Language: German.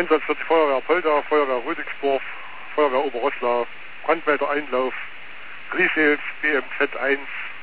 Einsatz wird die Feuerwehr Polda, Feuerwehr Rüdigsdorf, Feuerwehr Oberroßlau, Brandmelder Einlauf, Griesels, BMZ 1,